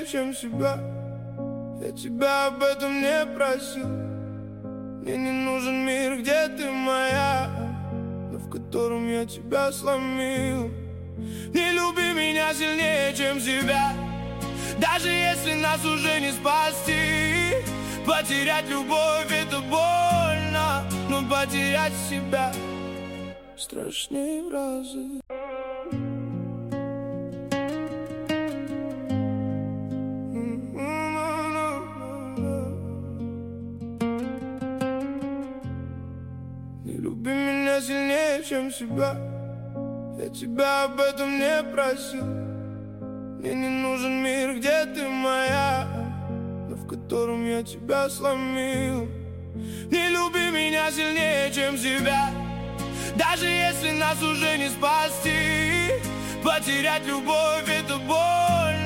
чем себя. Я тебя об этом не просил. Мне не нужен мир, где ты моя, но в котором я тебя сломил. Не люби меня сильнее, чем себя, даже если нас уже не спасти. Потерять любовь — это больно, но потерять себя страшнее в разы. Не люби меня сильнее, чем себя. Я тебя об этом не просил. Мне не нужен мир, где ты моя, но в котором я тебя сломил. Не люби меня сильнее, чем себя, даже если нас уже не спасти. Потерять любовь — это боль.